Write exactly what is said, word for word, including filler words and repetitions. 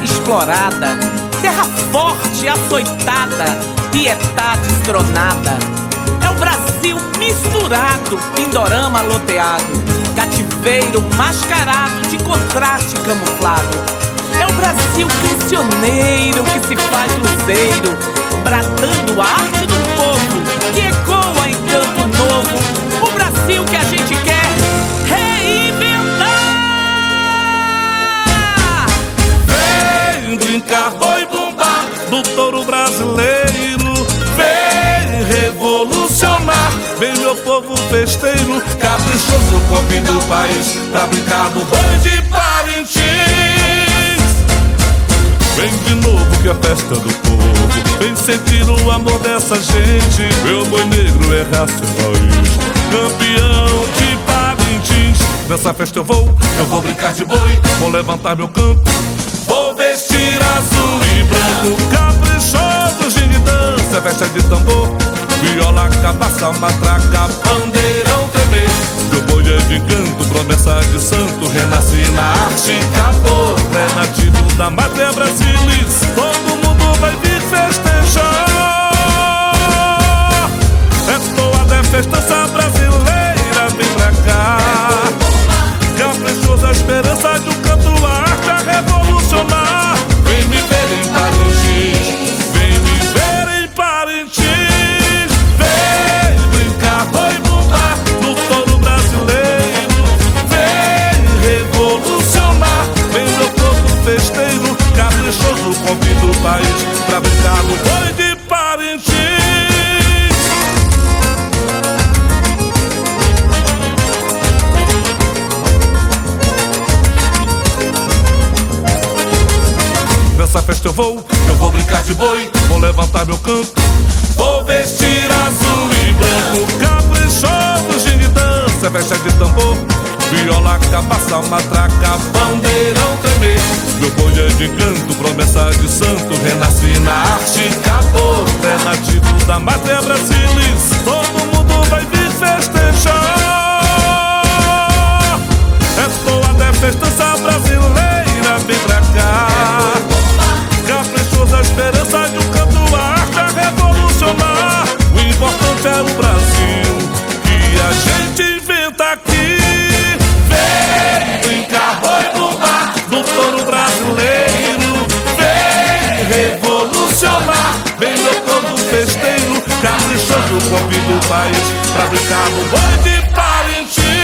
explorada, terra forte, açoitada, Pietá destronada. É o Brasil misturado, Pindorama loteado, cativeiro mascarado de contraste camuflado. É o Brasil cancioneiro que se faz luzeiro, bradando a arte do povo que ecoa em canto novo. O Brasil que a gente quer reinventar. Vem brincar, boi bumbá do touro brasileiro. Vem revolucionar, vem meu povo festeiro, caprichoso, convido o país pra brincar no boi de Parintins. Vem de novo que é a festa do povo, vem sentir o amor dessa gente. Meu boi negro é raça e raiz, campeão de Parintins. Nessa festa eu vou, eu vou brincar de boi, vou levantar meu campo, vou vestir azul e branco, caprichoso, gingue dança, festa de tambor, viola, cabaça, matraca, bandeirão tremer. Meu boi é de canto, promessa de santo, renasce na arte, acabou. É nativo da mata brasilis, todo mundo vai vir festejar. É toda a festança brasileira, vem pra cá. Caprichosa, a esperança de um canto, a arte a revolucionar. Vem me ver em Parintins, vem me ver em Parintins. Vem brincar, boi bumbá no touro brasileiro. Vem revolucionar, vem meu povo festeiro, caprichoso, convido o país pra brincar no boi de Parintins. Nessa festa eu vou, eu vou brincar de boi, vou levantar meu canto, vou vestir azul e branco, caprichoso, gingue dança, festa de tambor, viola, cabaça, matraca, bandeirão tremer. Meu boi é de canto, promessa de santo, renasce na arte, acabou. É nativo da mata brasilis, todo mundo vai vir festejar. É toda a festança brasileira, vem pra cá. Caprichosa, a esperança de um canto, a arte a revolucionar. O importante é o Brasil que a gente inventa aqui. Vem brincar, boi bumbá do touro brasileiro. Vem revolucionar, vem meu povo festeiro, caprichoso, convido o país pra brincar no boi de Parintins.